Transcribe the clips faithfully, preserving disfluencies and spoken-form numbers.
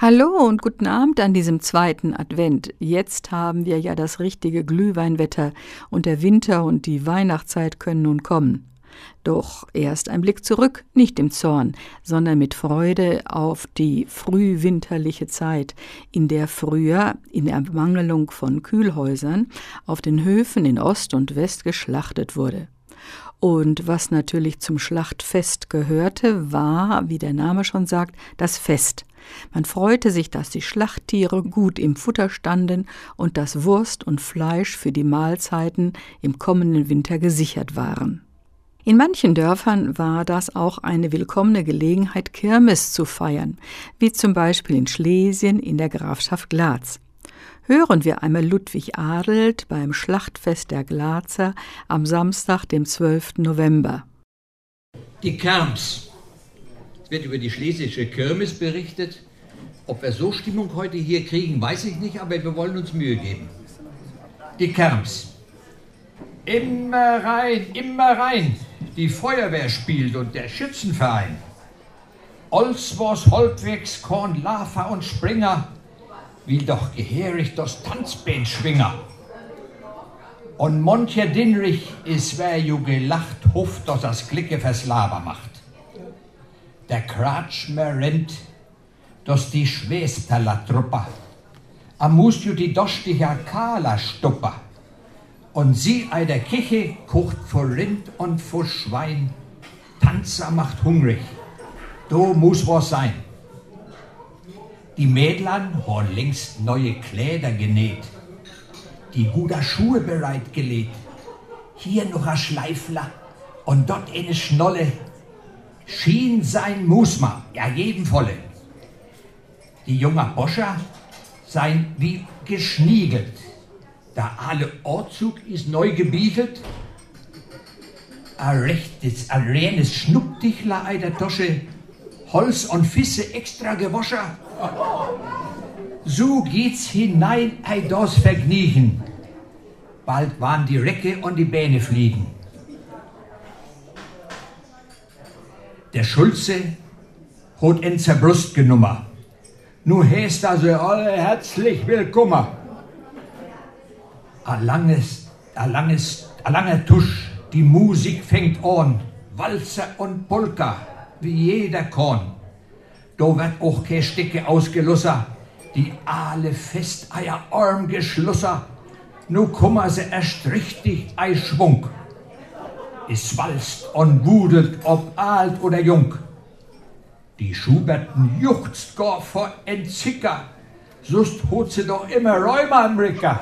Hallo und guten Abend an diesem zweiten Advent. Jetzt haben wir ja das richtige Glühweinwetter und der Winter und die Weihnachtszeit können nun kommen. Doch erst ein Blick zurück, nicht im Zorn, sondern mit Freude auf die frühwinterliche Zeit, in der früher, in Ermangelung von Kühlhäusern, auf den Höfen in Ost und West geschlachtet wurde. Und was natürlich zum Schlachtfest gehörte, war, wie der Name schon sagt, das Fest. Man freute sich, dass die Schlachttiere gut im Futter standen und dass Wurst und Fleisch für die Mahlzeiten im kommenden Winter gesichert waren. In manchen Dörfern war das auch eine willkommene Gelegenheit, Kirmes zu feiern, wie zum Beispiel in Schlesien in der Grafschaft Glatz. Hören wir einmal Ludwig Adelt beim Schlachtfest der Glatzer am Samstag, dem zwölften November. Die Kerms. Es wird über die schlesische Kirmes berichtet. Ob wir so Stimmung heute hier kriegen, weiß ich nicht, aber wir wollen uns Mühe geben. Die Kerms. Immer rein, immer rein. Die Feuerwehr spielt und der Schützenverein. Als was halbwegs kein Lafer und Springer, will doch gehörig das Tanzband schwinger. Und mancher Dinrich is wer ju gelacht hofft, dass das Glicke fürs Laber macht. Der Kratschmer rennt, dass die Schwesterler Trupper. Am musst ju die dostiger Kala stupper. Und sie ei der Kiche kocht vor Rind und vor Schwein. Tanzer macht hungrig. Do muss was sein. Die Mädlern haben längst neue Kleider genäht, die guter Schuhe bereitgelegt. Hier noch ein Schleifler und dort eine Schnolle. Schien sein muss man, ja jedem volle. Die jungen Boscher seien wie geschniegelt. Der alle Ortzug ist neu gebietet. Ein rechtes, ein reines Schnuppdichler ei der Tosche, Holz und Fisse extra gewoscher. So geht's hinein, ei das Vergnügen. Bald waren die Recke und die Beine fliegen. Der Schulze hat en zur Brust genommen. Nu heißt also alle herzlich willkommen. A langes, a langes, a langer Tusch, die Musik fängt an. Walzer und Polka, wie jeder kann. Da wird auch kein Stecke ausgelosser, die alle fest eier Arm geschlosser. Nu kummer se erst richtig ei Schwung. Es walzt und wudelt, ob alt oder jung. Die Schuberten juchzt gar vor Entzicker, sust hot se doch immer Räumer am Ricker.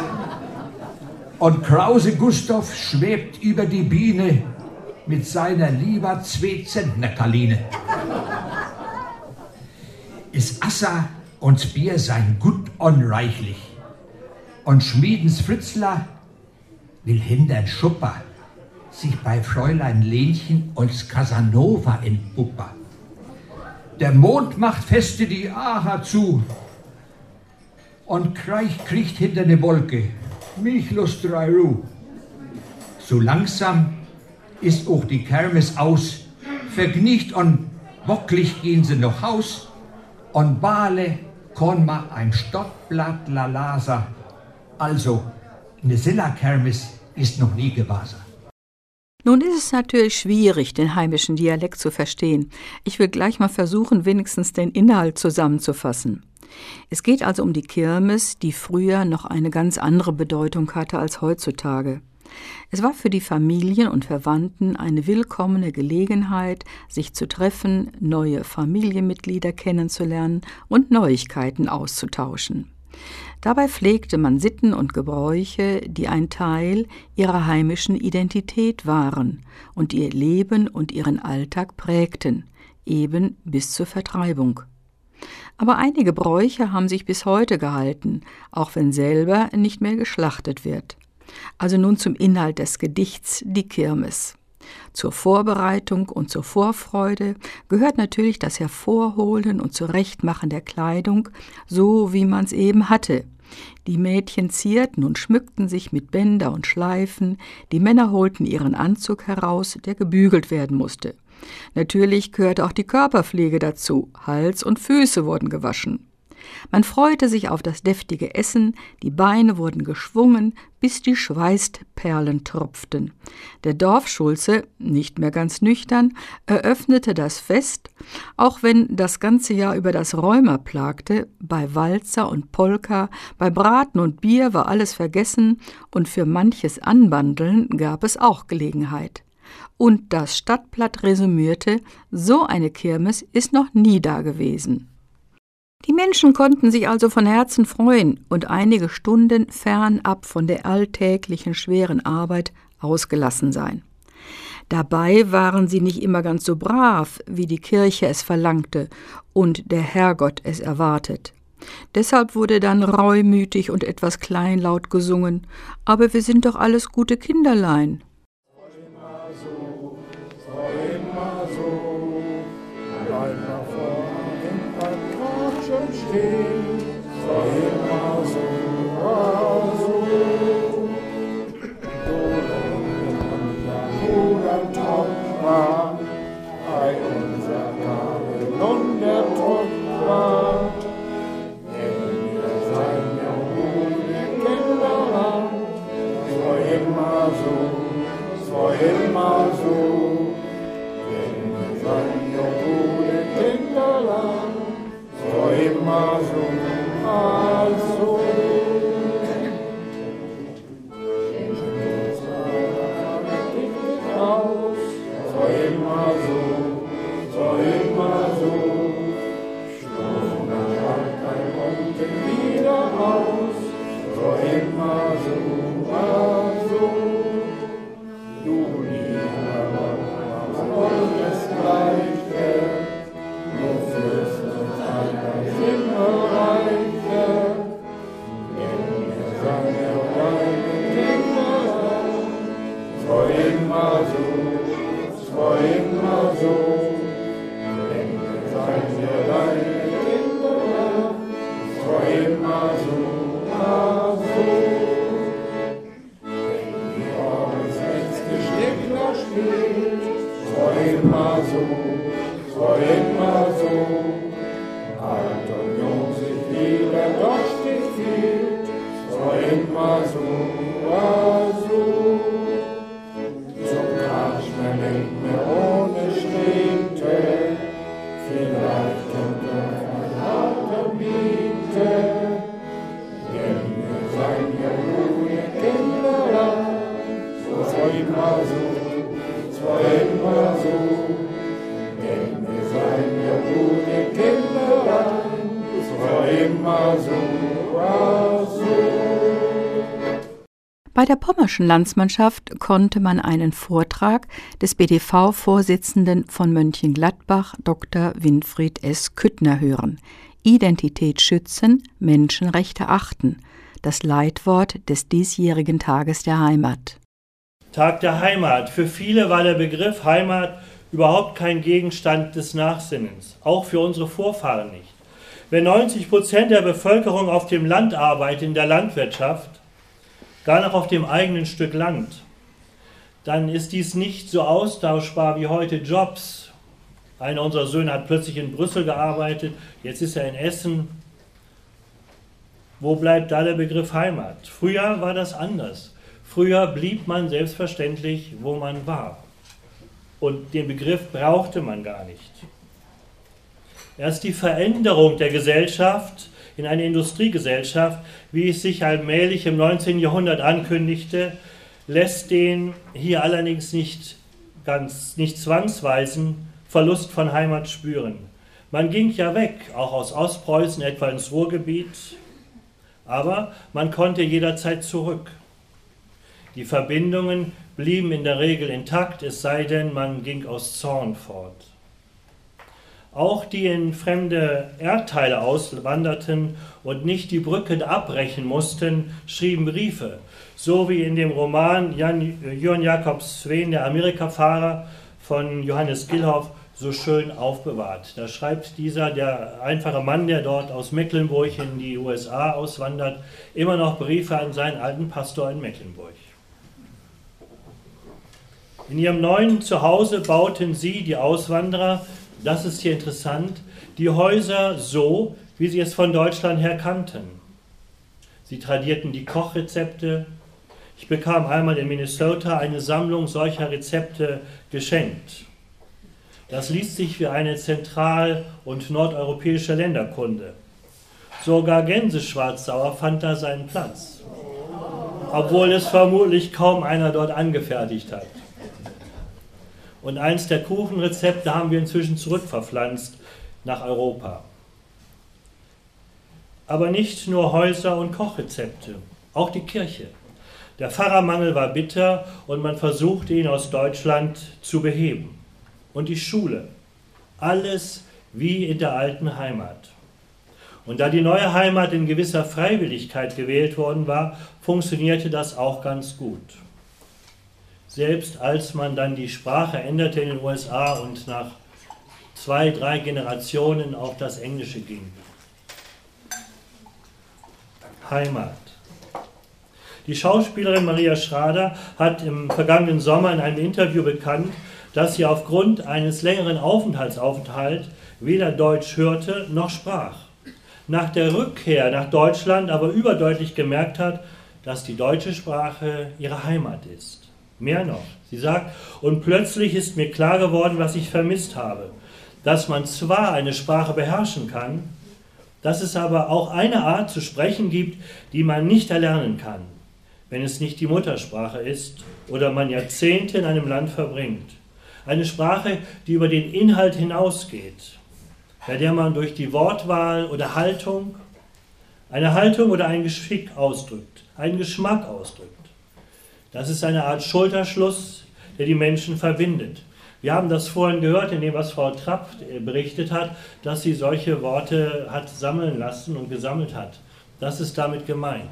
Und Krause Gustav schwebt über die Biene mit seiner lieber zwei-Zentner-Kaline. Is Asser und Bier sein gut und reichlich. Und Schmiedens Fritzler will hindern Schupper sich bei Fräulein Lenchen als Casanova entpupper. Der Mond macht feste die Aha zu und Kreich kriecht hinter ne Wolke. Mich lust drei Ruh. So langsam ist auch die Kermes aus. Vergnügt und bocklig gehen sie nach Haus. Und Bale kann ma ein Stottblatt la Lasa. Also, ne Silla-Kermes ist noch nie gewesen. Nun ist es natürlich schwierig, den heimischen Dialekt zu verstehen. Ich will gleich mal versuchen, wenigstens den Inhalt zusammenzufassen. Es geht also um die Kirmes, die früher noch eine ganz andere Bedeutung hatte als heutzutage. Es war für die Familien und Verwandten eine willkommene Gelegenheit, sich zu treffen, neue Familienmitglieder kennenzulernen und Neuigkeiten auszutauschen. Dabei pflegte man Sitten und Gebräuche, die ein Teil ihrer heimischen Identität waren und ihr Leben und ihren Alltag prägten, eben bis zur Vertreibung. Aber einige Bräuche haben sich bis heute gehalten, auch wenn selber nicht mehr geschlachtet wird. Also nun zum Inhalt des Gedichts Die Kirmes. Zur Vorbereitung und zur Vorfreude gehört natürlich das Hervorholen und Zurechtmachen der Kleidung, so wie man es eben hatte. Die Mädchen zierten und schmückten sich mit Bänder und Schleifen, die Männer holten ihren Anzug heraus, der gebügelt werden musste. Natürlich gehörte auch die Körperpflege dazu, Hals und Füße wurden gewaschen. Man freute sich auf das deftige Essen, die Beine wurden geschwungen, bis die Schweißperlen tropften. Der Dorfschulze, nicht mehr ganz nüchtern, eröffnete das Fest, auch wenn das ganze Jahr über das Rheuma plagte. Bei Walzer und Polka, bei Braten und Bier war alles vergessen und für manches Anbandeln gab es auch Gelegenheit. Und das Stadtblatt resümierte, so eine Kirmes ist noch nie dagewesen. Die Menschen konnten sich also von Herzen freuen und einige Stunden fernab von der alltäglichen schweren Arbeit ausgelassen sein. Dabei waren sie nicht immer ganz so brav, wie die Kirche es verlangte und der Herrgott es erwartet. Deshalb wurde dann reumütig und etwas kleinlaut gesungen, aber wir sind doch alles gute Kinderlein. Stehen, so immer so, so. Bruder Topfer, bei unser Kabel und der Topfer, denn wir seien ja gute Kinder, so immer so, so immer so, denn wir seien ja gute Kinder. So immer so, also. So immer so, so immer so. Stoßen dann halt ein unten wieder aus. So immer so, also. Du lieber Gott, und das Gleiche, nur fürs Bei der pommerschen Landsmannschaft konnte man einen Vortrag des B D V-Vorsitzenden von Mönchengladbach, Doktor Winfried S. Küttner, hören. Identität schützen, Menschenrechte achten. Das Leitwort des diesjährigen Tages der Heimat. Tag der Heimat. Für viele war der Begriff Heimat überhaupt kein Gegenstand des Nachsinnens. Auch für unsere Vorfahren nicht. Wenn neunzig Prozent der Bevölkerung auf dem Land arbeitet, in der Landwirtschaft, gar noch auf dem eigenen Stück Land, dann ist dies nicht so austauschbar wie heute Jobs. Einer unserer Söhne hat plötzlich in Brüssel gearbeitet, jetzt ist er in Essen. Wo bleibt da der Begriff Heimat? Früher war das anders. Früher blieb man selbstverständlich, wo man war. Und den Begriff brauchte man gar nicht. Erst die Veränderung der Gesellschaft in eine Industriegesellschaft, wie es sich allmählich im neunzehnten Jahrhundert ankündigte, lässt den hier allerdings nicht ganz, nicht zwangsweisen Verlust von Heimat spüren. Man ging ja weg, auch aus Ostpreußen, etwa ins Ruhrgebiet, aber man konnte jederzeit zurück. Die Verbindungen blieben in der Regel intakt, es sei denn, man ging aus Zorn fort. Auch die in fremde Erdteile auswanderten und nicht die Brücken abbrechen mussten, schrieben Briefe, so wie in dem Roman Jan, Jörn Jakob Sveen, der Amerikafahrer von Johannes Gillhoff, so schön aufbewahrt. Da schreibt dieser, der einfache Mann, der dort aus Mecklenburg in die U S A auswandert, immer noch Briefe an seinen alten Pastor in Mecklenburg. In ihrem neuen Zuhause bauten sie, die Auswanderer, das ist hier interessant, die Häuser so, wie sie es von Deutschland her kannten. Sie tradierten die Kochrezepte. Ich bekam einmal in Minnesota eine Sammlung solcher Rezepte geschenkt. Das liest sich wie eine zentral- und nordeuropäische Länderkunde. Sogar Gänseschwarzsauer fand da seinen Platz, obwohl es vermutlich kaum einer dort angefertigt hat. Und eins der Kuchenrezepte haben wir inzwischen zurückverpflanzt nach Europa. Aber nicht nur Häuser- und Kochrezepte, auch die Kirche. Der Pfarrermangel war bitter und man versuchte ihn aus Deutschland zu beheben. Und die Schule, alles wie in der alten Heimat. Und da die neue Heimat in gewisser Freiwilligkeit gewählt worden war, funktionierte das auch ganz gut. Selbst als man dann die Sprache änderte in den U S A und nach zwei, drei Generationen auf das Englische ging. Heimat. Die Schauspielerin Maria Schrader hat im vergangenen Sommer in einem Interview bekannt, dass sie aufgrund eines längeren Aufenthaltsaufenthalts weder Deutsch hörte noch sprach. Nach der Rückkehr nach Deutschland aber überdeutlich gemerkt hat, dass die deutsche Sprache ihre Heimat ist. Mehr noch, sie sagt, und plötzlich ist mir klar geworden, was ich vermisst habe, dass man zwar eine Sprache beherrschen kann, dass es aber auch eine Art zu sprechen gibt, die man nicht erlernen kann, wenn es nicht die Muttersprache ist oder man Jahrzehnte in einem Land verbringt. Eine Sprache, die über den Inhalt hinausgeht, bei der man durch die Wortwahl oder Haltung, eine Haltung oder ein Geschick ausdrückt, einen Geschmack ausdrückt. Das ist eine Art Schulterschluss, der die Menschen verbindet. Wir haben das vorhin gehört, in dem, was Frau Trapp berichtet hat, dass sie solche Worte hat sammeln lassen und gesammelt hat. Das ist damit gemeint.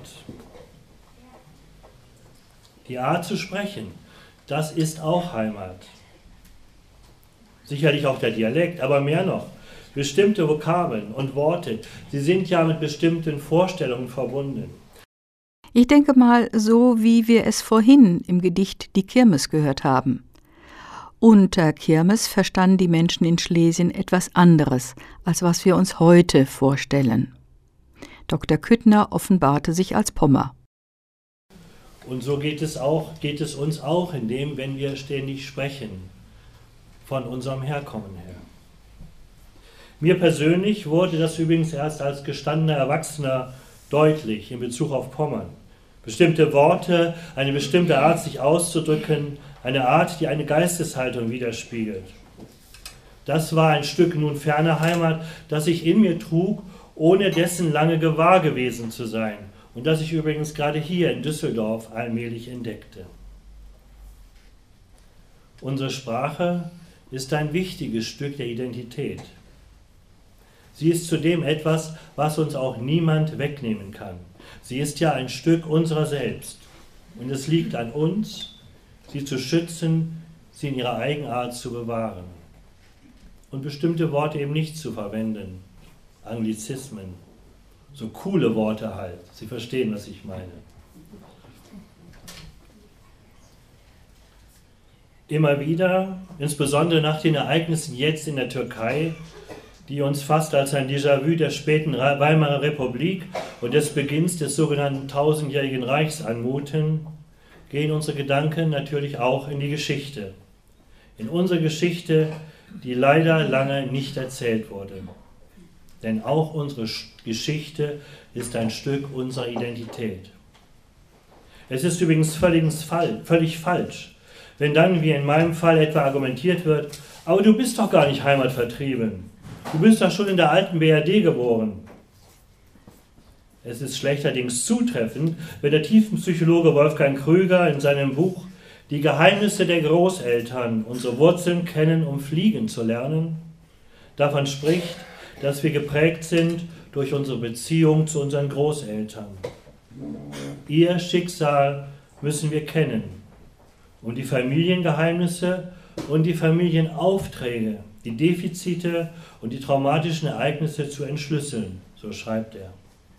Die Art zu sprechen, das ist auch Heimat. Sicherlich auch der Dialekt, aber mehr noch. Bestimmte Vokabeln und Worte, sie sind ja mit bestimmten Vorstellungen verbunden. Ich denke mal, so wie wir es vorhin im Gedicht Die Kirmes gehört haben. Unter Kirmes verstanden die Menschen in Schlesien etwas anderes, als was wir uns heute vorstellen. Doktor Küttner offenbarte sich als Pommer. Und so geht es auch, geht es uns auch, indem, wenn wir ständig sprechen, von unserem Herkommen her. Mir persönlich wurde das übrigens erst als gestandener Erwachsener deutlich in Bezug auf Pommern. Bestimmte Worte, eine bestimmte Art, sich auszudrücken, eine Art, die eine Geisteshaltung widerspiegelt. Das war ein Stück nun ferner Heimat, das ich in mir trug, ohne dessen lange gewahr gewesen zu sein und das ich übrigens gerade hier in Düsseldorf allmählich entdeckte. Unsere Sprache ist ein wichtiges Stück der Identität. Sie ist zudem etwas, was uns auch niemand wegnehmen kann. Sie ist ja ein Stück unserer selbst. Und es liegt an uns, sie zu schützen, sie in ihrer Eigenart zu bewahren. Und bestimmte Worte eben nicht zu verwenden. Anglizismen. So coole Worte halt. Sie verstehen, was ich meine. Immer wieder, insbesondere nach den Ereignissen jetzt in der Türkei, die uns fast als ein Déjà-vu der späten Weimarer Republik und des Beginns des sogenannten tausendjährigen Reichs anmuten, gehen unsere Gedanken natürlich auch in die Geschichte. In unsere Geschichte, die leider lange nicht erzählt wurde. Denn auch unsere Geschichte ist ein Stück unserer Identität. Es ist übrigens völlig, völlig falsch, wenn dann, wie in meinem Fall, etwa argumentiert wird, aber du bist doch gar nicht heimatvertrieben. Du bist doch schon in der alten B R D geboren. Es ist schlechterdings zutreffend, wenn der Tiefenpsychologe Wolfgang Krüger in seinem Buch Die Geheimnisse der Großeltern, unsere Wurzeln kennen, um fliegen zu lernen, davon spricht, dass wir geprägt sind durch unsere Beziehung zu unseren Großeltern. Ihr Schicksal müssen wir kennen und die Familiengeheimnisse und die Familienaufträge, die Defizite und die traumatischen Ereignisse zu entschlüsseln, so schreibt er.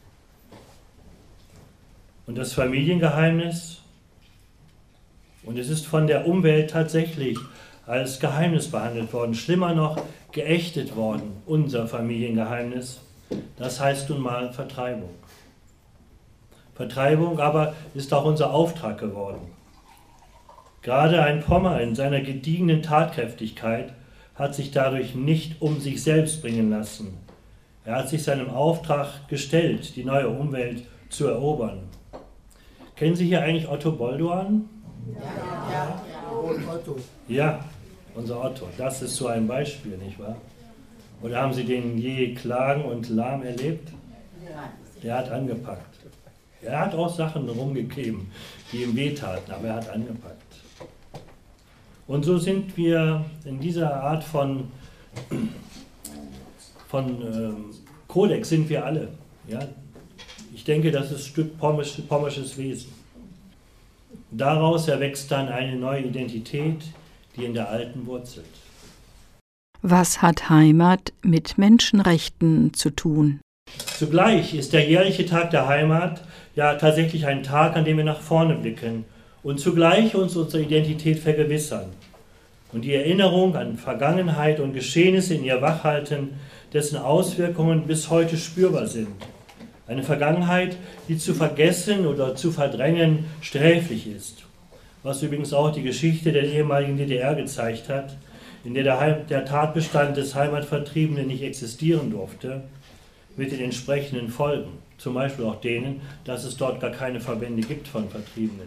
Und das Familiengeheimnis, und es ist von der Umwelt tatsächlich als Geheimnis behandelt worden, schlimmer noch, geächtet worden, unser Familiengeheimnis, Das heißt nun mal Vertreibung. Vertreibung aber ist auch unser Auftrag geworden. Gerade ein Pommer in seiner gediegenen Tatkräftigkeit hat sich dadurch nicht um sich selbst bringen lassen. Er hat sich seinem Auftrag gestellt, die neue Umwelt zu erobern. Kennen Sie hier eigentlich Otto Bolduan? Ja, ja, ja. Otto. Ja, unser Otto. Das ist so ein Beispiel, nicht wahr? Oder haben Sie den je klagen und lahm erlebt? Der hat angepackt. Er hat auch Sachen rumgegeben, die ihm wehtaten, aber er hat angepackt. Und so sind wir in dieser Art von, von ähm, Kodex sind wir alle. Ja? Ich denke, das ist ein Stück pommisch, pommisches Wesen. Daraus erwächst dann eine neue Identität, die in der alten wurzelt. Was hat Heimat mit Menschenrechten zu tun? Zugleich ist der jährliche Tag der Heimat ja tatsächlich ein Tag, an dem wir nach vorne blicken und zugleich uns unsere Identität vergewissern und die Erinnerung an Vergangenheit und Geschehnisse in ihr wachhalten, dessen Auswirkungen bis heute spürbar sind. Eine Vergangenheit, die zu vergessen oder zu verdrängen sträflich ist, was übrigens auch die Geschichte der ehemaligen D D R gezeigt hat, in der der, Heim- der Tatbestand des Heimatvertriebenen nicht existieren durfte, mit den entsprechenden Folgen, zum Beispiel auch denen, dass es dort gar keine Verbände gibt von Vertriebenen.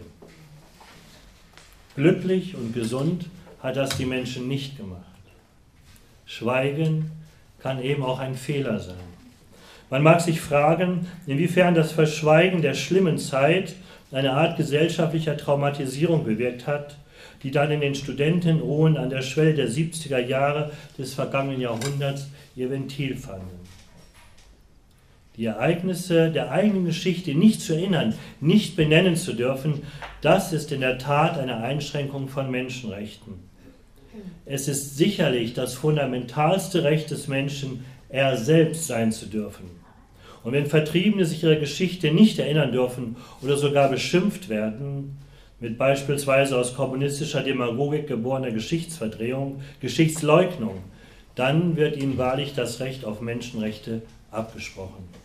Glücklich und gesund hat das die Menschen nicht gemacht. Schweigen kann eben auch ein Fehler sein. Man mag sich fragen, inwiefern das Verschweigen der schlimmen Zeit eine Art gesellschaftlicher Traumatisierung bewirkt hat, die dann in den Studentenruhen an der Schwelle der siebziger Jahre des vergangenen Jahrhunderts ihr Ventil fanden. Die Ereignisse der eigenen Geschichte nicht zu erinnern, nicht benennen zu dürfen, das ist in der Tat eine Einschränkung von Menschenrechten. Es ist sicherlich das fundamentalste Recht des Menschen, er selbst sein zu dürfen. Und wenn Vertriebene sich ihrer Geschichte nicht erinnern dürfen oder sogar beschimpft werden, mit beispielsweise aus kommunistischer Demagogik geborener Geschichtsverdrehung, Geschichtsleugnung, dann wird ihnen wahrlich das Recht auf Menschenrechte abgesprochen.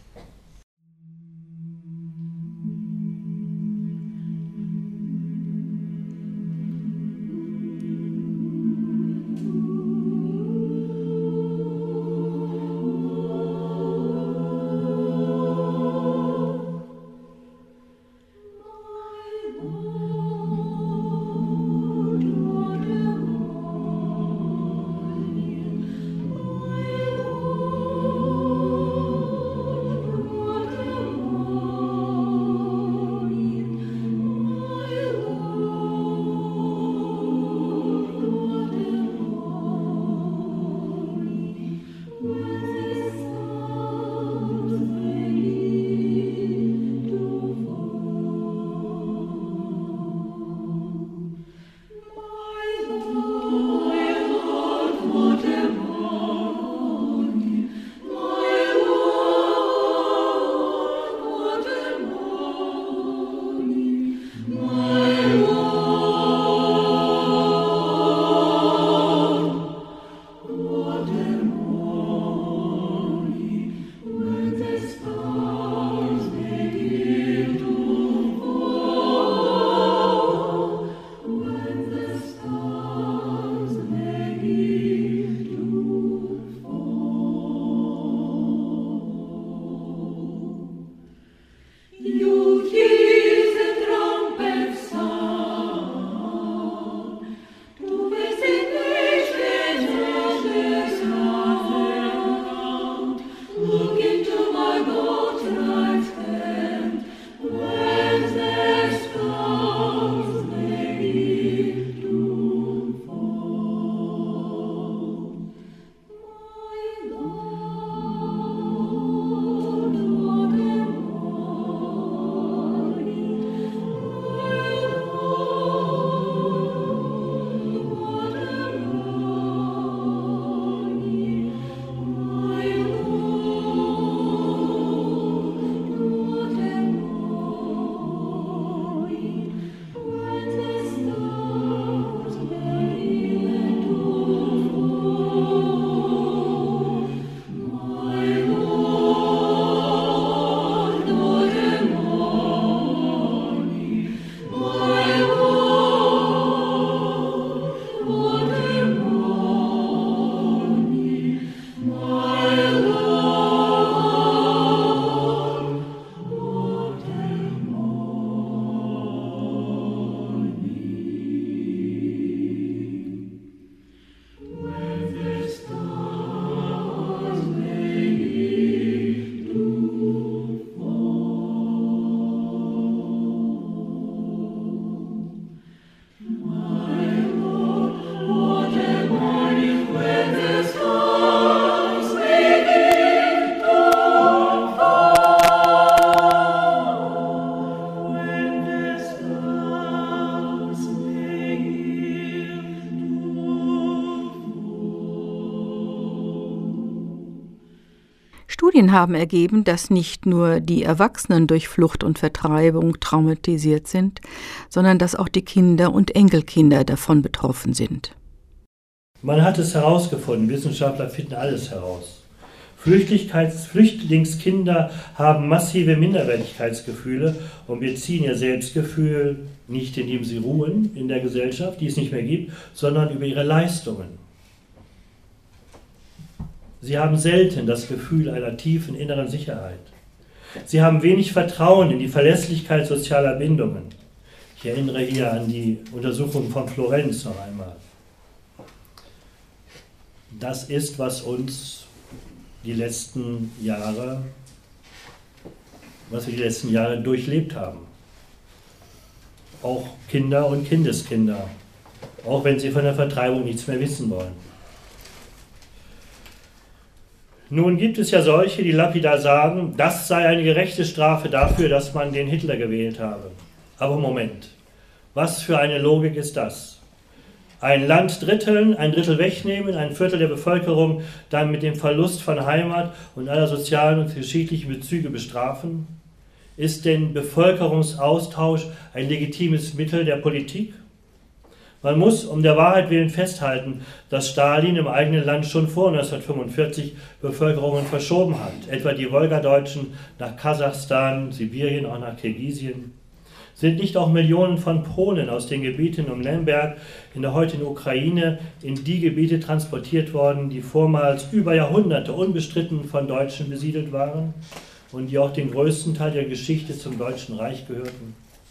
Studien haben ergeben, dass nicht nur die Erwachsenen durch Flucht und Vertreibung traumatisiert sind, sondern dass auch die Kinder und Enkelkinder davon betroffen sind. Man hat es herausgefunden, Wissenschaftler finden alles heraus. Flüchtlingskinder haben massive Minderwertigkeitsgefühle und beziehen ihr Selbstgefühl nicht, indem sie ruhen in der Gesellschaft, die es nicht mehr gibt, sondern über ihre Leistungen. Sie haben selten das Gefühl einer tiefen inneren Sicherheit. Sie haben wenig Vertrauen in die Verlässlichkeit sozialer Bindungen. Ich erinnere hier an die Untersuchung von Florenz noch einmal. Das ist, was uns die letzten Jahre, was wir die letzten Jahre durchlebt haben. Auch Kinder und Kindeskinder, auch wenn sie von der Vertreibung nichts mehr wissen wollen. Nun gibt es ja solche, die lapidar sagen, das sei eine gerechte Strafe dafür, dass man den Hitler gewählt habe. Aber Moment, was für eine Logik ist das? Ein Land dritteln, ein Drittel wegnehmen, ein Viertel der Bevölkerung dann mit dem Verlust von Heimat und aller sozialen und geschichtlichen Bezüge bestrafen? Ist denn Bevölkerungsaustausch ein legitimes Mittel der Politik? Man muss um der Wahrheit willen festhalten, dass Stalin im eigenen Land schon vor neunzehnhundertfünfundvierzig Bevölkerungen verschoben hat, etwa die Wolgadeutschen nach Kasachstan, Sibirien, auch nach Kirgisien. Sind nicht auch Millionen von Polen aus den Gebieten um Lemberg in der heutigen Ukraine in die Gebiete transportiert worden, die vormals über Jahrhunderte unbestritten von Deutschen besiedelt waren und die auch den größten Teil der Geschichte zum Deutschen Reich gehörten?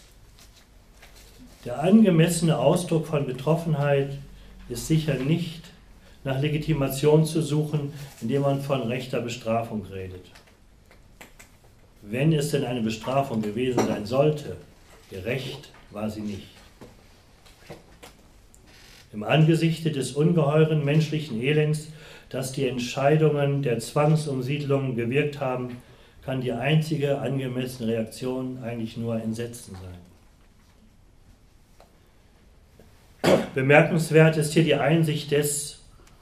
Der angemessene Ausdruck von Betroffenheit ist sicher nicht nach Legitimation zu suchen, indem man von rechter Bestrafung redet. Wenn es denn eine Bestrafung gewesen sein sollte, gerecht war sie nicht. Im Angesichte des ungeheuren menschlichen Elends, das die Entscheidungen der Zwangsumsiedlung gewirkt haben, kann die einzige angemessene Reaktion eigentlich nur Entsetzen sein. Bemerkenswert ist hier die Einsicht des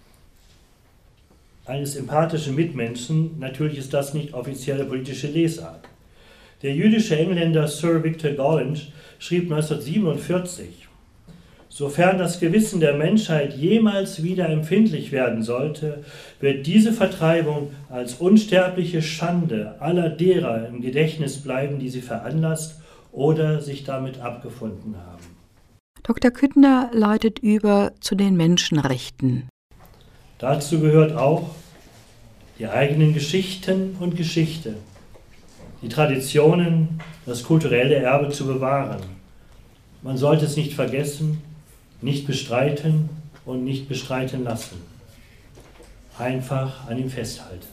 eines empathischen Mitmenschen. Natürlich ist das nicht offizielle politische Lesart. Der jüdische Engländer Sir Victor Gollancz schrieb neunzehnhundertsiebenundvierzig, sofern das Gewissen der Menschheit jemals wieder empfindlich werden sollte, wird diese Vertreibung als unsterbliche Schande aller derer im Gedächtnis bleiben, die sie veranlasst oder sich damit abgefunden haben. Doktor Küttner leitet über zu den Menschenrechten. Dazu gehört auch die eigenen Geschichten und Geschichte, die Traditionen, das kulturelle Erbe zu bewahren. Man sollte es nicht vergessen, nicht bestreiten und nicht bestreiten lassen. Einfach an ihm festhalten.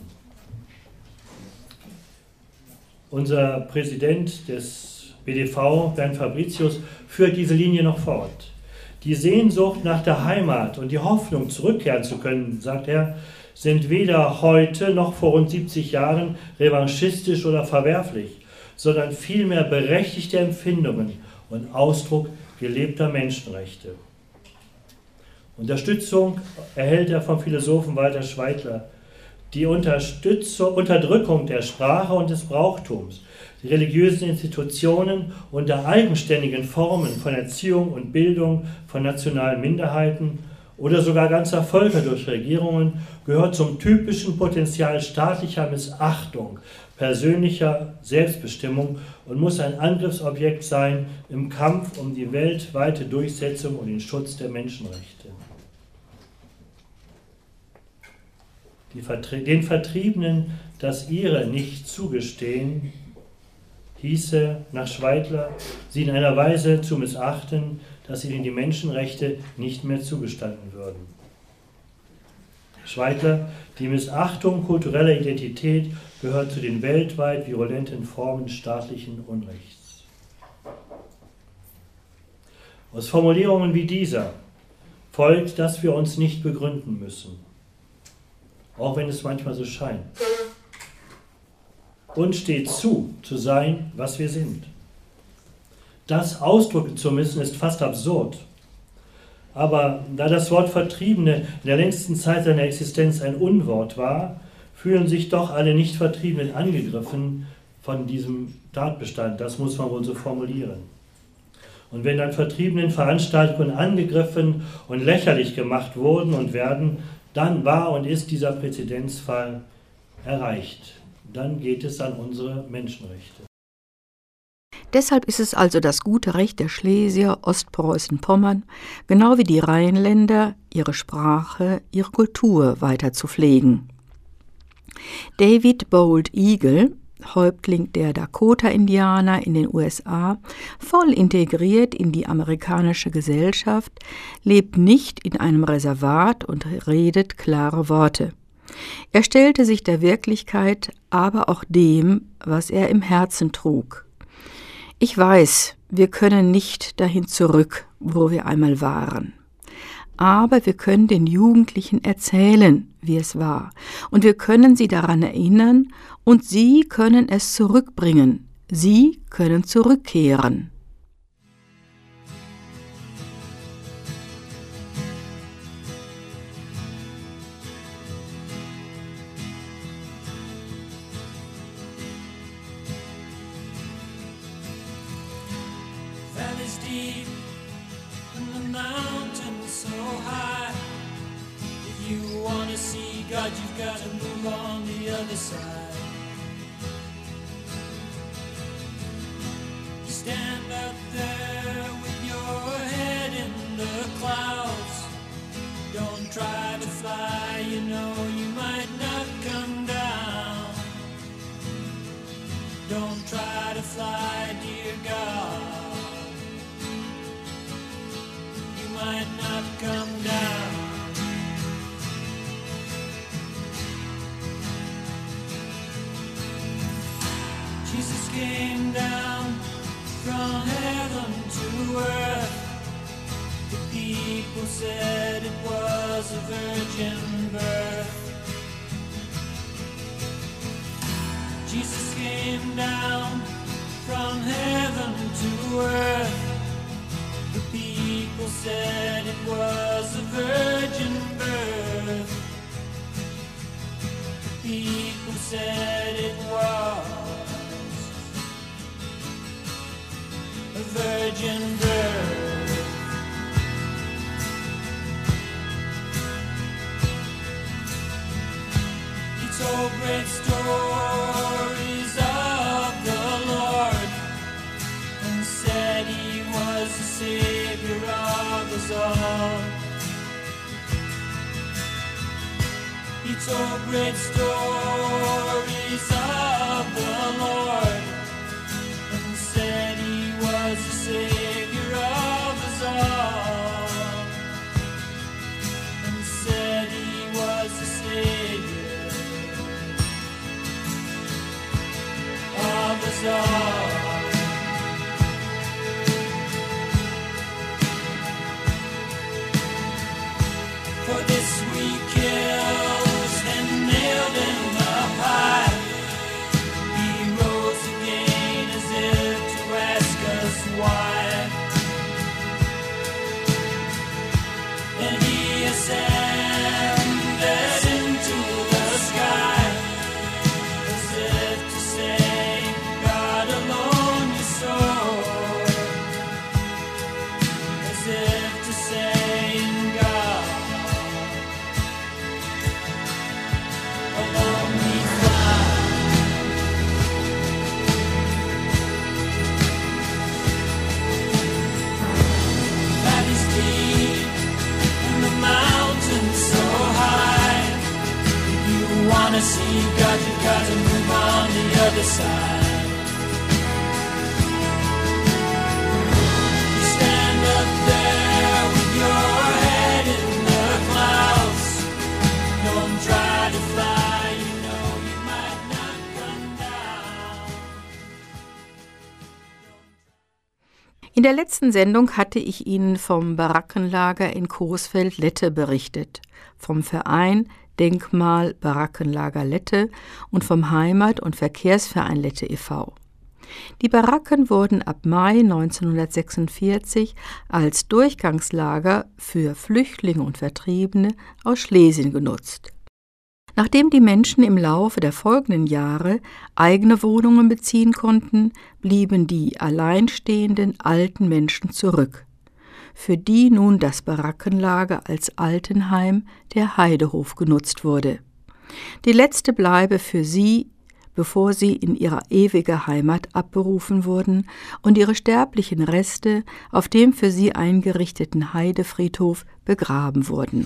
Unser Präsident des B D V, Bernd Fabricius, führt diese Linie noch fort. Die Sehnsucht nach der Heimat und die Hoffnung, zurückkehren zu können, sagt er, sind weder heute noch vor rund siebzig Jahren revanchistisch oder verwerflich, sondern vielmehr berechtigte Empfindungen und Ausdruck gelebter Menschenrechte. Unterstützung erhält er vom Philosophen Walter Schweitler. Die Unterdrückung der Sprache und des Brauchtums, die religiösen Institutionen unter eigenständigen Formen von Erziehung und Bildung von nationalen Minderheiten oder sogar ganzer Völker durch Regierungen gehört zum typischen Potenzial staatlicher Missachtung, persönlicher Selbstbestimmung und muss ein Angriffsobjekt sein im Kampf um die weltweite Durchsetzung und den Schutz der Menschenrechte. Die Vertrie- den Vertriebenen das ihre nicht zugestehen, hieße nach Schweitler, sie in einer Weise zu missachten, dass ihnen die Menschenrechte nicht mehr zugestanden würden. Schweitler, die Missachtung kultureller Identität gehört zu den weltweit virulenten Formen staatlichen Unrechts. Aus Formulierungen wie dieser folgt, dass wir uns nicht begründen müssen, auch wenn es manchmal so scheint. Uns steht zu, zu sein, was wir sind. Das ausdrücken zu müssen, ist fast absurd. Aber da das Wort Vertriebene in der längsten Zeit seiner Existenz ein Unwort war, fühlen sich doch alle Nicht-Vertriebenen angegriffen von diesem Tatbestand. Das muss man wohl so formulieren. Und wenn dann Vertriebenen Veranstaltungen angegriffen und lächerlich gemacht wurden und werden, dann war und ist dieser Präzedenzfall erreicht. Dann geht es an unsere Menschenrechte. Deshalb ist es also das gute Recht der Schlesier, Ostpreußen, Pommern, genau wie die Rheinländer, ihre Sprache, ihre Kultur weiter zu pflegen. David Bold Eagle, Häuptling der Dakota-Indianer in den U S A, voll integriert in die amerikanische Gesellschaft, lebt nicht in einem Reservat und redet klare Worte. Er stellte sich der Wirklichkeit, aber auch dem, was er im Herzen trug. Ich weiß, wir können nicht dahin zurück, wo wir einmal waren. Aber wir können den Jugendlichen erzählen, wie es war. Und wir können sie daran erinnern und sie können es zurückbringen. Sie können zurückkehren. Valleys deep and the mountains so high. If you want to see God, you've got to move on the other side. You stand up there with your head in the clouds. Don't try to fly, you know you might not come down. Don't try to fly, dear God. Might not come down. Jesus came down from heaven to earth. The people said it was a virgin birth. Jesus came down from heaven to earth. The people said it was a virgin birth. The people said it was a virgin birth. He told great stories of the Lord and said he was the Savior of us all. He told great stories of the Lord and said he was the Savior of us all. And said he was the Savior of us all. For this we killed and nailed him up high. He rose again as if to ask us why. And he ascended into the sky as if to say, God alone you soar. As if to say, in God alone we fly. Valleys deep and the mountains so high. If you wanna see God, you've got to move on the other side. You stand up there with your head in the clouds. Don't try to fly, you know you might not come down. In der letzten Sendung hatte ich Ihnen vom Barackenlager in Coesfeld-Lette berichtet, vom Verein Denkmal Barackenlager Lette und vom Heimat- und Verkehrsverein Lette e V Die Baracken wurden ab Mai neunzehnhundertsechsundvierzig als Durchgangslager für Flüchtlinge und Vertriebene aus Schlesien genutzt. Nachdem die Menschen im Laufe der folgenden Jahre eigene Wohnungen beziehen konnten, blieben die alleinstehenden alten Menschen zurück, für die nun das Barackenlager als Altenheim der Heidehof genutzt wurde. Die letzte Bleibe für sie, bevor sie in ihre ewige Heimat abberufen wurden und ihre sterblichen Reste auf dem für sie eingerichteten Heidefriedhof begraben wurden.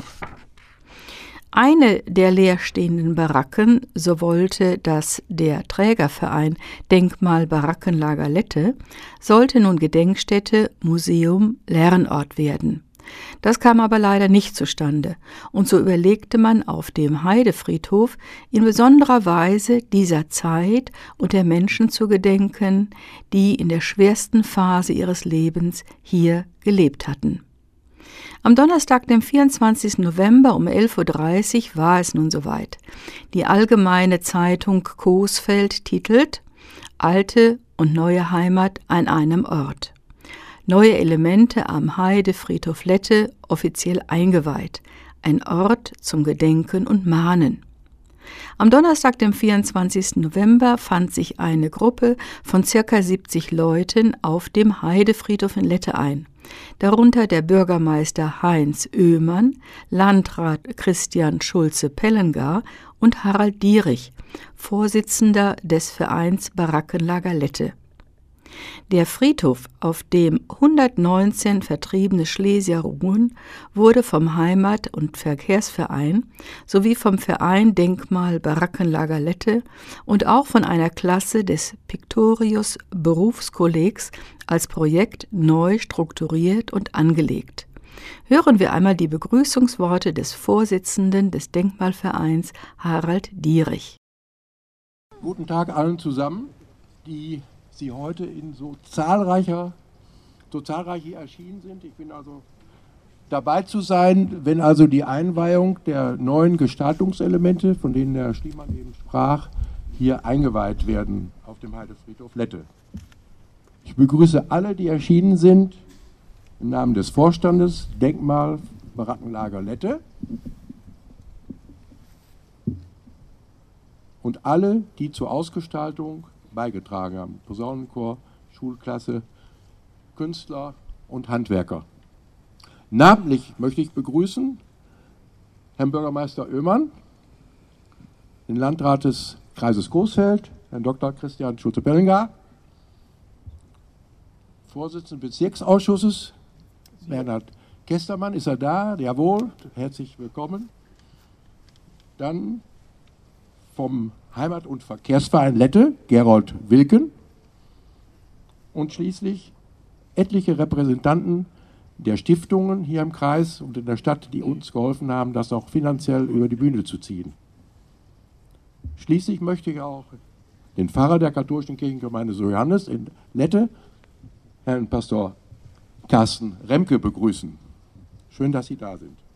Eine der leerstehenden Baracken, so wollte das der Trägerverein Denkmal Barackenlager Lette, sollte nun Gedenkstätte, Museum, Lernort werden. Das kam aber leider nicht zustande, und so überlegte man auf dem Heidefriedhof in besonderer Weise dieser Zeit und der Menschen zu gedenken, die in der schwersten Phase ihres Lebens hier gelebt hatten. Am Donnerstag, dem vierundzwanzigsten November um elf Uhr dreißig war es nun soweit. Die Allgemeine Zeitung Coesfeld titelt »Alte und neue Heimat an einem Ort«. Neue Elemente am Heidefriedhof Lette offiziell eingeweiht. Ein Ort zum Gedenken und Mahnen. Am Donnerstag, dem vierundzwanzigsten November, fand sich eine Gruppe von circa siebzig Leuten auf dem Heidefriedhof in Lette ein. Darunter der Bürgermeister Heinz Oehmann, Landrat Christian Schulze-Pellengar und Harald Dierich, Vorsitzender des Vereins Barackenlager Lette. Der Friedhof, auf dem hundertneunzehn vertriebene Schlesier ruhen, wurde vom Heimat- und Verkehrsverein sowie vom Verein Denkmal Barackenlager Lette und auch von einer Klasse des Pictorius Berufskollegs als Projekt neu strukturiert und angelegt. Hören wir einmal die Begrüßungsworte des Vorsitzenden des Denkmalvereins, Harald Dierich. Guten Tag allen zusammen, die Sie heute in so zahlreicher, so zahlreich hier erschienen sind. Ich bin also dabei zu sein, wenn also die Einweihung der neuen Gestaltungselemente, von denen der Schliemann eben sprach, hier eingeweiht werden auf dem Heidefriedhof Lette. Ich begrüße alle, die erschienen sind, im Namen des Vorstandes Denkmal Barackenlager Lette und alle, die zur Ausgestaltung beigetragen haben. Posaunenchor, Schulklasse, Künstler und Handwerker. Namentlich möchte ich begrüßen Herrn Bürgermeister Oehmann, den Landrat des Kreises Coesfeld, Herrn Doktor Christian Schulze-Pellengar, Vorsitzenden des Bezirksausschusses, Bernhard Kestermann, ist er da? Jawohl, herzlich willkommen. Dann vom Heimat- und Verkehrsverein Lette, Gerold Wilken, und schließlich etliche Repräsentanten der Stiftungen hier im Kreis und in der Stadt, die uns geholfen haben, das auch finanziell über die Bühne zu ziehen. Schließlich möchte ich auch den Pfarrer der katholischen Kirchengemeinde Sankt Johannes in Lette, Herrn Pastor Carsten Remke, begrüßen. Schön, dass Sie da sind.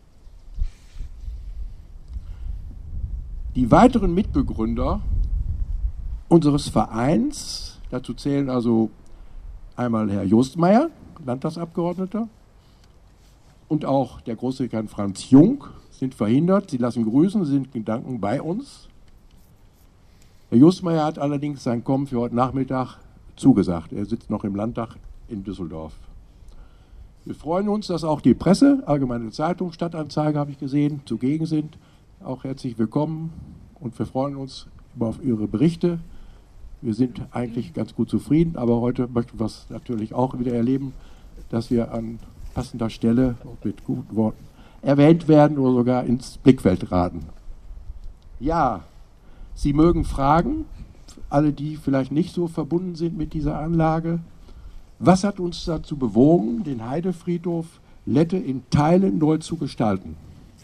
Die weiteren Mitbegründer unseres Vereins, dazu zählen also einmal Herr Jostmeier, Landtagsabgeordneter, und auch der Großdekan Franz Jung, sind verhindert. Sie lassen grüßen, Sie sind in Gedanken bei uns. Herr Jostmeier hat allerdings sein Kommen für heute Nachmittag zugesagt. Er sitzt noch im Landtag in Düsseldorf. Wir freuen uns, dass auch die Presse, Allgemeine Zeitung, Stadtanzeiger habe ich gesehen, zugegen sind. Auch herzlich willkommen und wir freuen uns auf Ihre Berichte. Wir sind eigentlich ganz gut zufrieden, aber heute möchten wir es natürlich auch wieder erleben, dass wir an passender Stelle mit guten Worten erwähnt werden oder sogar ins Blickfeld geraten. Ja, Sie mögen fragen, alle, die vielleicht nicht so verbunden sind mit dieser Anlage, was hat uns dazu bewogen, den Heidefriedhof Lette in Teilen neu zu gestalten?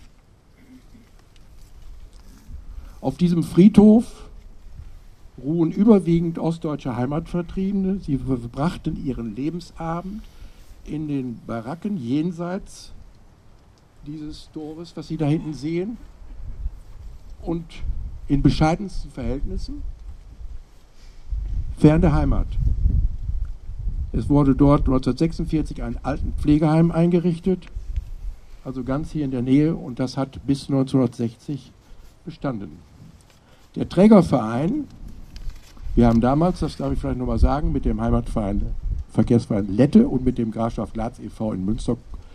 Auf diesem Friedhof ruhen überwiegend ostdeutsche Heimatvertriebene. Sie verbrachten ihren Lebensabend in den Baracken jenseits dieses Tores, was Sie da hinten sehen, und in bescheidensten Verhältnissen, fern der Heimat. Es wurde dort neunzehnhundertsechsundvierzig ein Altenpflegeheim eingerichtet, also ganz hier in der Nähe, und das hat bis neunzehnhundertsechzig bestanden. Der Trägerverein, wir haben damals, das darf ich vielleicht nochmal sagen, mit dem Heimatverein, Verkehrsverein Lette und mit dem Grafschaft Glatz e V in Münster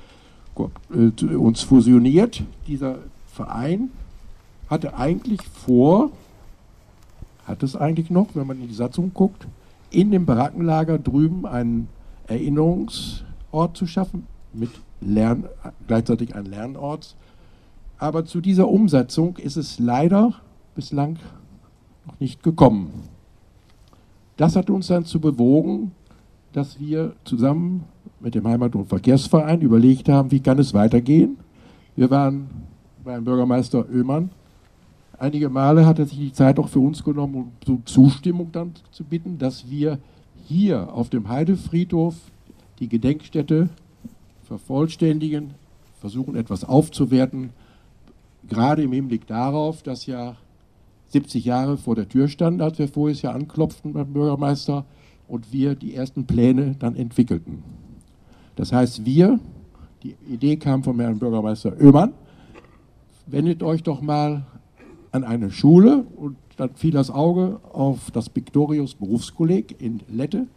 äh, uns fusioniert. Dieser Verein hatte eigentlich vor, hat es eigentlich noch, wenn man in die Satzung guckt, in dem Barackenlager drüben einen Erinnerungsort zu schaffen, mit Lern, gleichzeitig ein Lernort. Aber zu dieser Umsetzung ist es leider bislang noch nicht gekommen. Das hat uns dann zu bewogen, dass wir zusammen mit dem Heimat- und Verkehrsverein überlegt haben, wie kann es weitergehen. Wir waren beim Bürgermeister Oehmann. Einige Male hat er sich die Zeit auch für uns genommen, um so Zustimmung dann zu bitten, dass wir hier auf dem Heidefriedhof die Gedenkstätte vervollständigen, versuchen etwas aufzuwerten, gerade im Hinblick darauf, dass ja siebzig Jahre vor der Tür standen, als wir voriges Jahr anklopften beim Bürgermeister und wir die ersten Pläne dann entwickelten. Das heißt, wir, die Idee kam vom Herrn Bürgermeister Oehmann, wendet euch doch mal an eine Schule, und dann fiel das Auge auf das Pictorius Berufskolleg in Lette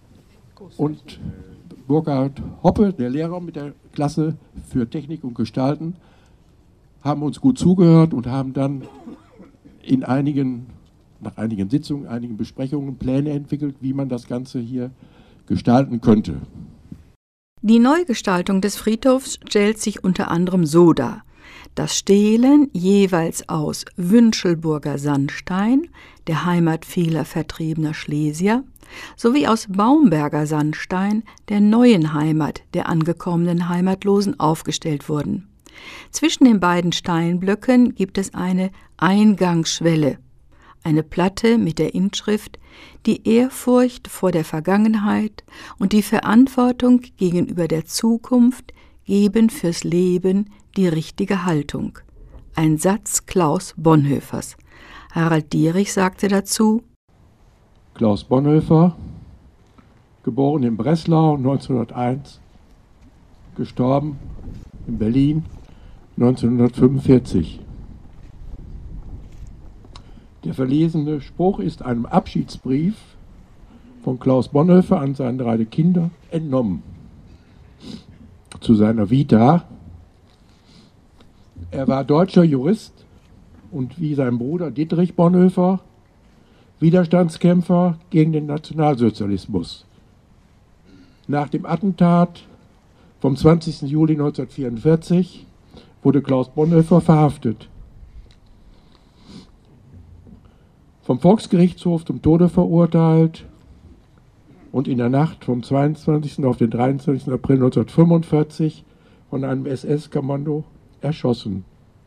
und Burkhard Hoppe, der Lehrer mit der Klasse für Technik und Gestalten, haben uns gut zugehört und haben dann in einigen, nach einigen Sitzungen, einigen Besprechungen Pläne entwickelt, wie man das Ganze hier gestalten könnte. Die Neugestaltung des Friedhofs stellt sich unter anderem so dar: Das Stelen jeweils aus Wünschelburger Sandstein, der Heimat vieler vertriebener Schlesier, sowie aus Baumberger Sandstein, der neuen Heimat der angekommenen Heimatlosen, aufgestellt wurden. Zwischen den beiden Steinblöcken gibt es eine Eingangsschwelle, eine Platte mit der Inschrift »Die Ehrfurcht vor der Vergangenheit und die Verantwortung gegenüber der Zukunft geben fürs Leben die richtige Haltung«. Ein Satz Klaus Bonhoeffers. Harald Dierich sagte dazu: Klaus Bonhoeffer, geboren in Breslau neunzehnhunderteins, gestorben in Berlin neunzehnhundertfünfundvierzig. Der verlesene Spruch ist einem Abschiedsbrief von Klaus Bonhoeffer an seine drei Kinder entnommen. Zu seiner Vita: Er war deutscher Jurist und wie sein Bruder Dietrich Bonhoeffer Widerstandskämpfer gegen den Nationalsozialismus. Nach dem Attentat vom zwanzigsten Juli neunzehnhundertvierundvierzig wurde Klaus Bonhoeffer verhaftet. Vom Volksgerichtshof zum Tode verurteilt und in der Nacht vom zweiundzwanzigsten auf den dreiundzwanzigsten April neunzehnhundertfünfundvierzig von einem S S-Kommando erschossen.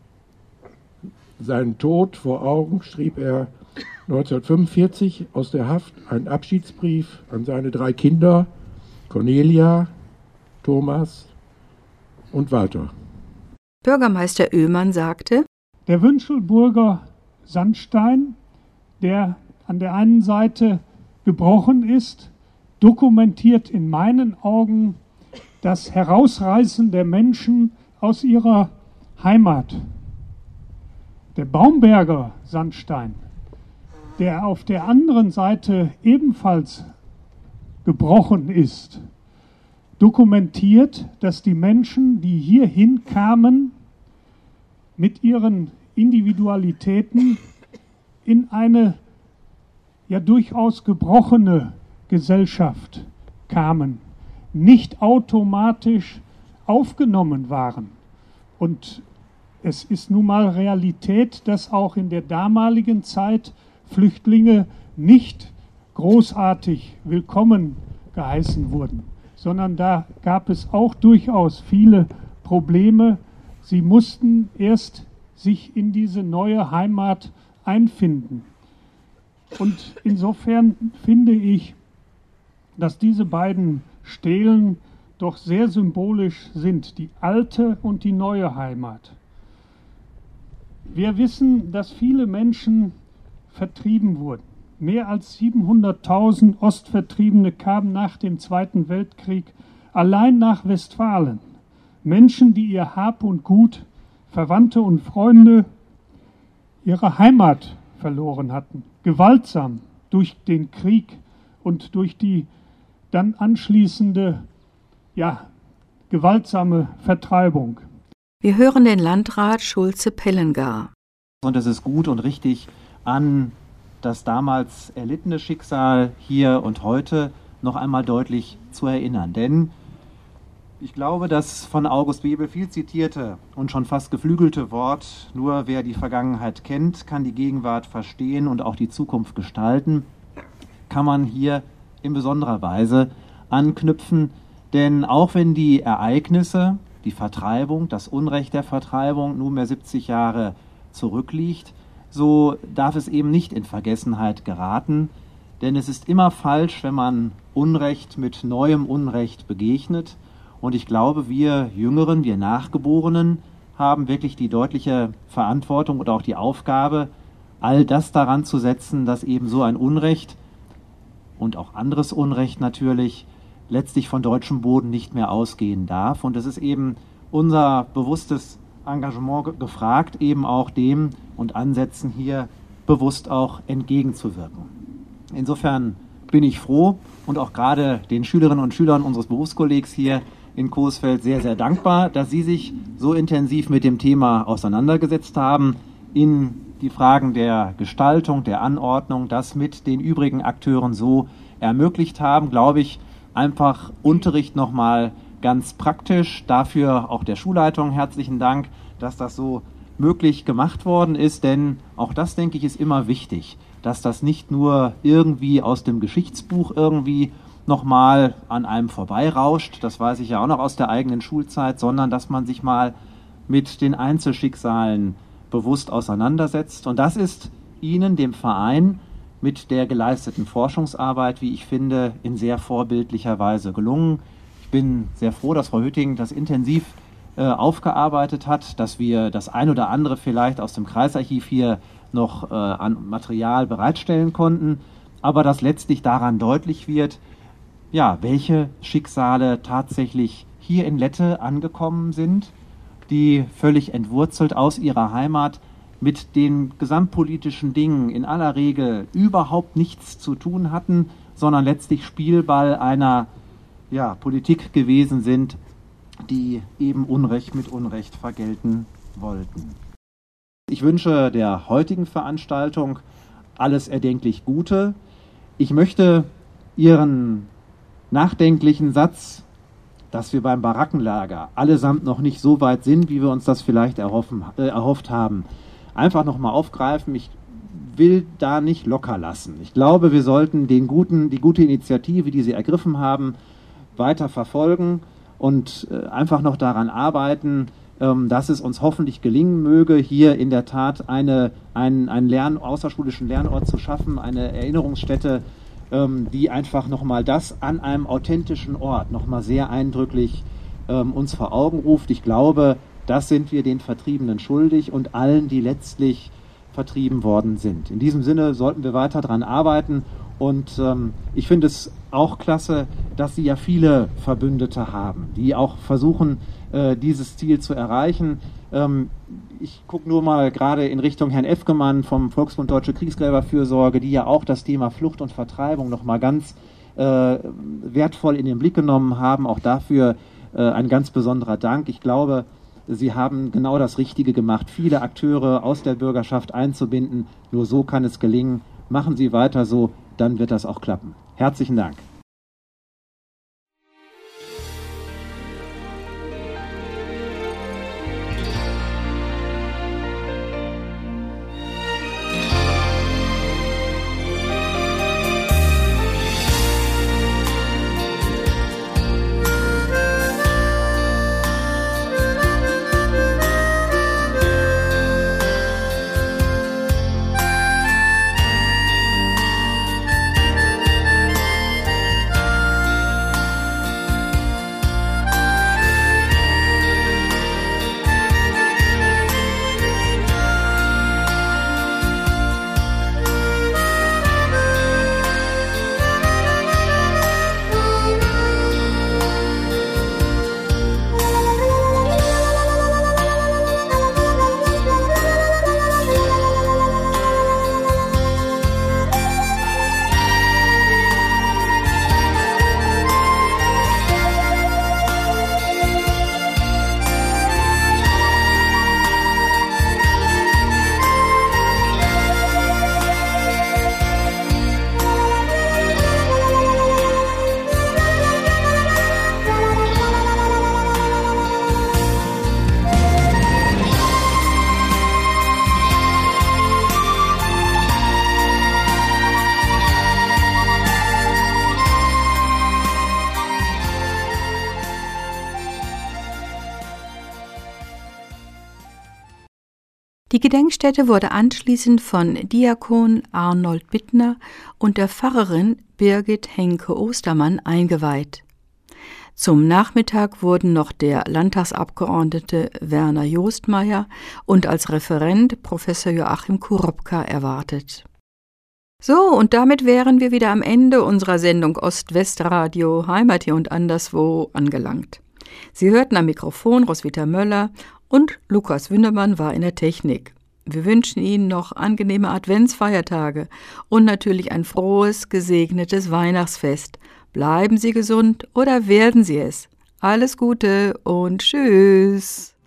Seinen Tod vor Augen schrieb er neunzehnhundertfünfundvierzig aus der Haft einen Abschiedsbrief an seine drei Kinder Cornelia, Thomas und Walter. Bürgermeister Oehmann sagte: Der Wünschelburger Sandstein, der an der einen Seite gebrochen ist, dokumentiert in meinen Augen das Herausreißen der Menschen aus ihrer Heimat. Der Baumberger Sandstein, der auf der anderen Seite ebenfalls gebrochen ist, dokumentiert, dass die Menschen, die hierhin kamen, mit ihren Individualitäten in eine ja durchaus gebrochene Gesellschaft kamen, nicht automatisch aufgenommen waren. Und es ist nun mal Realität, dass auch in der damaligen Zeit Flüchtlinge nicht großartig willkommen geheißen wurden, sondern da gab es auch durchaus viele Probleme. Sie mussten erst sich in diese neue Heimat einfinden. Und insofern finde ich, dass diese beiden Stelen doch sehr symbolisch sind, die alte und die neue Heimat. Wir wissen, dass viele Menschen vertrieben wurden. Mehr als siebenhunderttausend Ostvertriebene kamen nach dem Zweiten Weltkrieg allein nach Westfalen. Menschen, die ihr Hab und Gut, Verwandte und Freunde, ihre Heimat verloren hatten, gewaltsam durch den Krieg und durch die dann anschließende, ja, gewaltsame Vertreibung. Wir hören den Landrat Schulze-Pellengar. Und es ist gut und richtig, an das damals erlittene Schicksal hier und heute noch einmal deutlich zu erinnern. Denn ich glaube, das von August Bebel viel zitierte und schon fast geflügelte Wort, nur wer die Vergangenheit kennt, kann die Gegenwart verstehen und auch die Zukunft gestalten, kann man hier in besonderer Weise anknüpfen. Denn auch wenn die Ereignisse, die Vertreibung, das Unrecht der Vertreibung nunmehr siebzig Jahre zurückliegt, so darf es eben nicht in Vergessenheit geraten. Denn es ist immer falsch, wenn man Unrecht mit neuem Unrecht begegnet. Und ich glaube, wir Jüngeren, wir Nachgeborenen haben wirklich die deutliche Verantwortung oder auch die Aufgabe, all das daran zu setzen, dass eben so ein Unrecht und auch anderes Unrecht natürlich letztlich von deutschem Boden nicht mehr ausgehen darf. Und es ist eben unser bewusstes Engagement ge- gefragt, eben auch dem und Ansätzen hier bewusst auch entgegenzuwirken. Insofern bin ich froh und auch gerade den Schülerinnen und Schülern unseres Berufskollegs hier in Coesfeld sehr, sehr dankbar, dass Sie sich so intensiv mit dem Thema auseinandergesetzt haben, in die Fragen der Gestaltung, der Anordnung, das mit den übrigen Akteuren so ermöglicht haben, glaube ich, einfach Unterricht nochmal ganz praktisch. Dafür auch der Schulleitung herzlichen Dank, dass das so möglich gemacht worden ist, denn auch das, denke ich, ist immer wichtig, dass das nicht nur irgendwie aus dem Geschichtsbuch irgendwie nochmal an einem vorbeirauscht, das weiß ich ja auch noch aus der eigenen Schulzeit, sondern dass man sich mal mit den Einzelschicksalen bewusst auseinandersetzt. Und das ist Ihnen, dem Verein, mit der geleisteten Forschungsarbeit, wie ich finde, in sehr vorbildlicher Weise gelungen. Ich bin sehr froh, dass Frau Hütting das intensiv äh, aufgearbeitet hat, dass wir das ein oder andere vielleicht aus dem Kreisarchiv hier noch äh, an Material bereitstellen konnten, aber dass letztlich daran deutlich wird, ja, welche Schicksale tatsächlich hier in Lette angekommen sind, die völlig entwurzelt aus ihrer Heimat mit den gesamtpolitischen Dingen in aller Regel überhaupt nichts zu tun hatten, sondern letztlich Spielball einer ja, Politik gewesen sind, die eben Unrecht mit Unrecht vergelten wollten. Ich wünsche der heutigen Veranstaltung alles erdenklich Gute. Ich möchte Ihren nachdenklichen Satz, dass wir beim Barackenlager allesamt noch nicht so weit sind, wie wir uns das vielleicht erhoffen, äh, erhofft haben, einfach nochmal aufgreifen. Ich will da nicht locker lassen. Ich glaube, wir sollten den guten, die gute Initiative, die Sie ergriffen haben, weiter verfolgen und äh, einfach noch daran arbeiten, ähm, dass es uns hoffentlich gelingen möge, hier in der Tat eine, einen, einen Lern-, außerschulischen Lernort zu schaffen, eine Erinnerungsstätte, ähm, die einfach nochmal das an einem authentischen Ort nochmal sehr eindrücklich ähm, uns vor Augen ruft. Ich glaube, das sind wir den Vertriebenen schuldig und allen, die letztlich vertrieben worden sind. In diesem Sinne sollten wir weiter daran arbeiten und ähm, ich finde es auch klasse, dass Sie ja viele Verbündete haben, die auch versuchen, äh, dieses Ziel zu erreichen. Ähm, ich gucke nur mal gerade in Richtung Herrn Efgemann vom Volksbund Deutsche Kriegsgräberfürsorge, die ja auch das Thema Flucht und Vertreibung nochmal ganz äh, wertvoll in den Blick genommen haben. Auch dafür äh, ein ganz besonderer Dank. Ich glaube, Sie haben genau das Richtige gemacht, viele Akteure aus der Bürgerschaft einzubinden. Nur so kann es gelingen. Machen Sie weiter so, dann wird das auch klappen. Herzlichen Dank. Die Gedenkstätte wurde anschließend von Diakon Arnold Bittner und der Pfarrerin Birgit Henke-Ostermann eingeweiht. Zum Nachmittag wurden noch der Landtagsabgeordnete Werner Jostmeier und als Referent Professor Joachim Kurobka erwartet. So, und damit wären wir wieder am Ende unserer Sendung Ost-West-Radio Heimat hier und anderswo angelangt. Sie hörten am Mikrofon Roswitha Möller und Lukas Wünnemann war in der Technik. Wir wünschen Ihnen noch angenehme Adventsfeiertage und natürlich ein frohes, gesegnetes Weihnachtsfest. Bleiben Sie gesund oder werden Sie es. Alles Gute und tschüss.